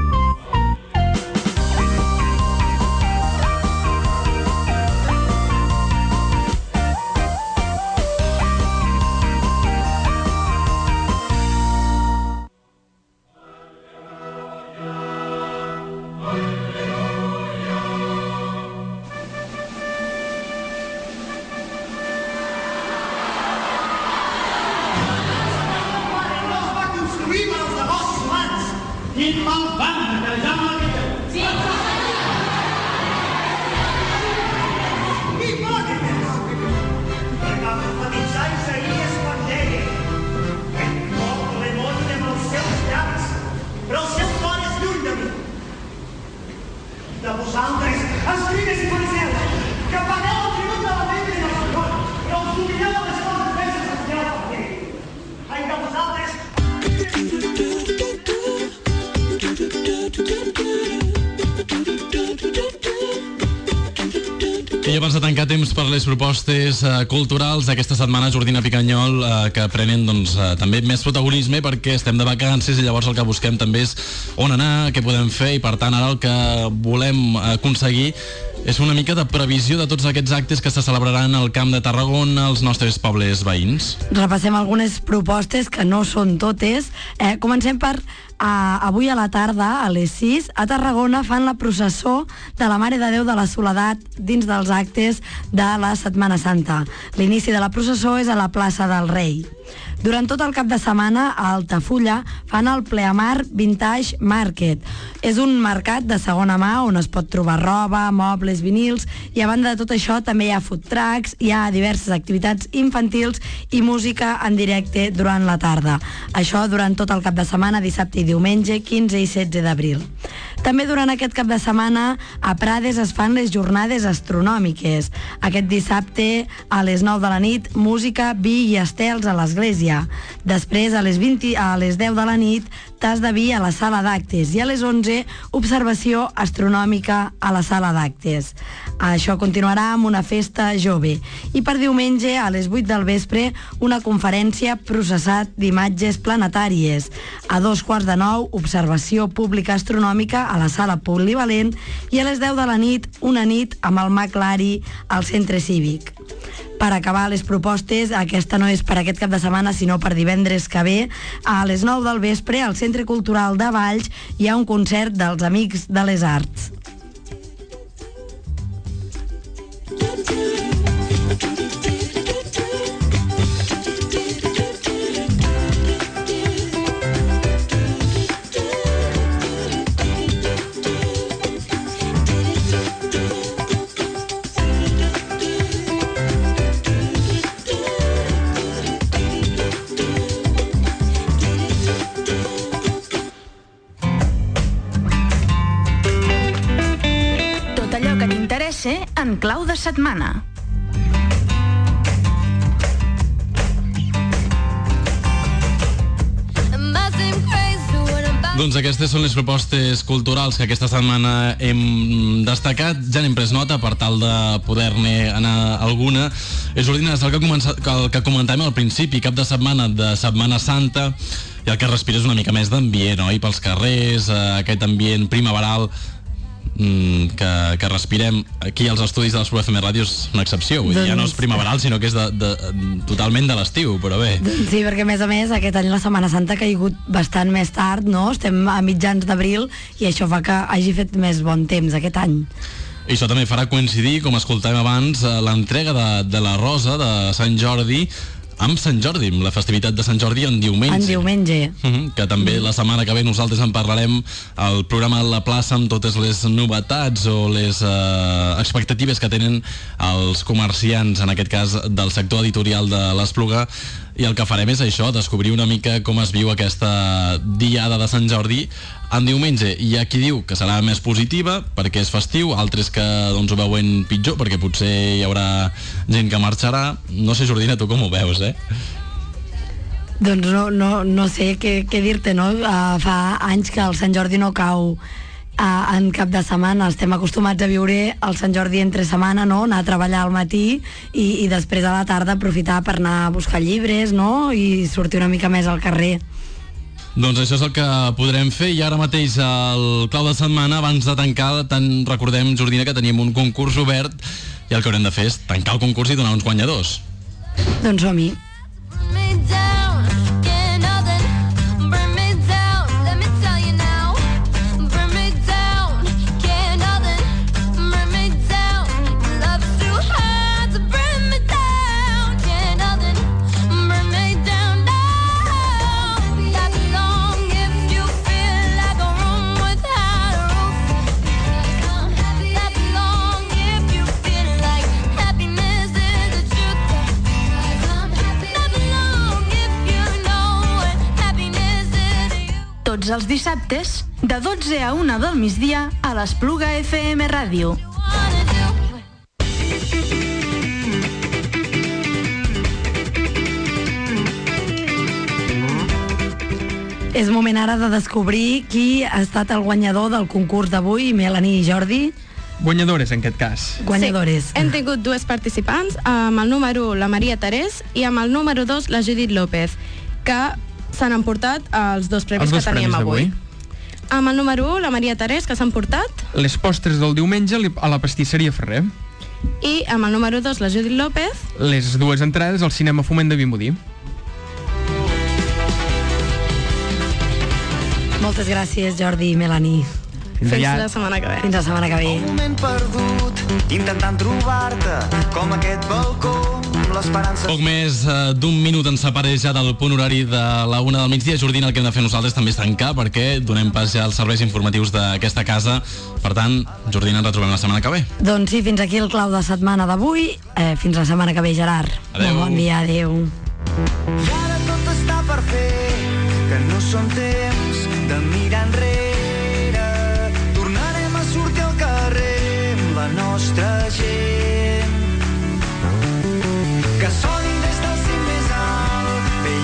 I abans de tancar temps per les propostes culturals d'aquesta setmana, Jordina Picanyol, que prenen també més protagonisme perquè estem de vacances i llavors el que busquem també és on anar, què podem fer, i per tant ara el que volem aconseguir és una mica de previsió de tots aquests actes que se celebraran al Camp de Tarragona, als nostres pobles veïns.
Repassem algunes propostes que no són totes. Comencem per avui a la tarda, a les 6, a Tarragona fan la processó de la Mare de Déu de la Soledat dins dels actes de la Setmana Santa. L'inici de la processó és a la plaça del Rei. Durant tot el cap de setmana, a Altafulla fan el Pleamar Vintage Market. És un mercat de segona mà on es pot trobar roba, mobles, vinils, i a banda de tot això també hi ha food trucks, hi ha diverses activitats infantils i música en directe durant la tarda. Això durant tot el cap de setmana, dissabte i diumenge, 15 i 16 d'abril. També durant aquest cap de setmana a Prades es fan les jornades astronòmiques. Aquest dissabte a les 9 de la nit, música, vi i estels a l'església l'església. Després, a les 10 de la nit, tas de vi a la sala d'actes i a les 11, observació astronòmica a la sala d'actes. Això continuarà amb una festa jove. I per diumenge, a les 8 del vespre, una conferència processat d'imatges planetàries. A 8:15, observació pública astronòmica a la sala polivalent i a les 10 de la nit, una nit amb el Mag Lari al centre cívic. Per acabar les propostes, aquesta no és per aquest cap de setmana, sinó per divendres que ve, a les 9 del vespre, al Centre Cultural de Valls, hi ha un concert dels Amics de les Arts.
En clau de setmana.
Doncs aquestes són les propostes culturals que aquesta setmana hem destacat. Ja n'hem pres nota per tal de poder-ne anar alguna. Jordina, és el que comentàvem al principi, cap de setmana de Setmana Santa, i el que respires una mica més d'ambient, oi? Pels carrers, aquest ambient primaveral que respirem aquí als estudis de l'Espluga FM Ràdio és una excepció, vull dir, ja no és primaveral sinó que és totalment de l'estiu, però bé.
Sí, perquè a més aquest any la Setmana Santa ha caigut bastant més tard, no? Estem a mitjans d'abril i això fa que hagi fet més bon temps aquest any.
I això també farà coincidir, com escoltàvem abans, l'entrega de la Rosa de Sant Jordi amb Sant Jordi, amb la festivitat de Sant Jordi en diumenge.
En diumenge.
Que també la setmana que ve nosaltres en parlarem al programa La Plaça amb totes les novetats o les expectatives que tenen els comerciants, en aquest cas del sector editorial de l'Espluga, i el que farem és això, descobrir una mica com es viu aquesta diada de Sant Jordi en diumenge. Hi ha qui diu que serà més positiva perquè és festiu, altres que doncs, ho veuen pitjor perquè potser hi haurà gent que marxarà. No sé, Jordina, tu com ho veus,
Doncs no sé què dir-te, no? Fa anys que el Sant Jordi no cau en cap de setmana. Estem acostumats a viure el Sant Jordi entre setmana, no? Anar a treballar al matí i després a la tarda aprofitar per anar a buscar llibres, no? I sortir una mica més al carrer.
Doncs això és el que podrem fer, i ara mateix el clau de setmana, abans de tancar, recordem, Jordina, que teníem un concurs obert i el que haurem de fer és tancar el concurs i donar uns guanyadors.
Doncs som-hi.
Tots els dissabtes, de 12 a 1 del migdia, a l'Espluga FM Ràdio.
És moment ara de descobrir qui ha estat el guanyador del concurs d'avui, Melanie i Jordi.
Guanyadores, en aquest cas.
Guanyadores.
Sí, hem tingut dues participants, amb el número 1, la Maria Terés, i amb el número 2, la Judit López, que s'han emportat els dos premis que teníem avui. Amb el número 1, la Maria Terés, que s'han portat
les postres del diumenge a la pastisseria Ferrer.
I amb el número 2, la Judit López,
les dues entrades al cinema Foment de Vimbodí.
Moltes gràcies, Jordi i Melanie.
Fins la setmana que ve.
Fins la setmana que ve.
Un moment perdut, intentant trobar-te, com aquest balcó, amb l'esperança...
Poc més d'un minut ens separa ja del punt horari de la 1 del migdia. Jordina, el que hem de fer nosaltres també és tancar, perquè donem pas ja als serveis informatius d'aquesta casa. Per tant, Jordina, ens retrobem la setmana que ve.
Doncs sí, fins aquí el clau de setmana d'avui. Fins la setmana que ve, Gerard.
Adéu.
Bon dia, adéu.
I ara tot està per fer, que no són temps de mirar enrere. Tornarem a sortir al carrer amb la nostra gent. Que soni des del cim més alt,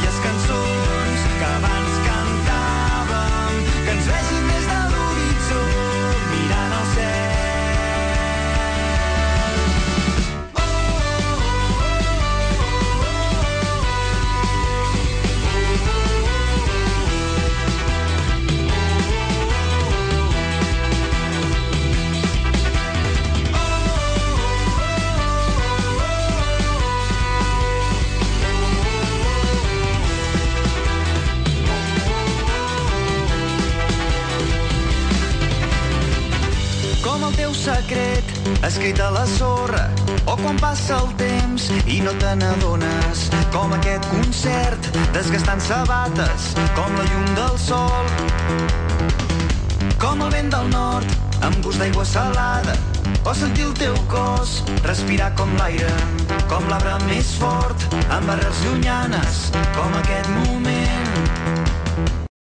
Com el teu secret, escrit a la sorra, o quan passa el temps i no te n'adones. Com aquest concert, desgastant sabates, com la llum del sol. Com el vent del nord, amb gust d'aigua salada, o sentir el teu cos, respirar com l'aire, com l'arbre més fort, amb arrels llunyanes, com aquest moment.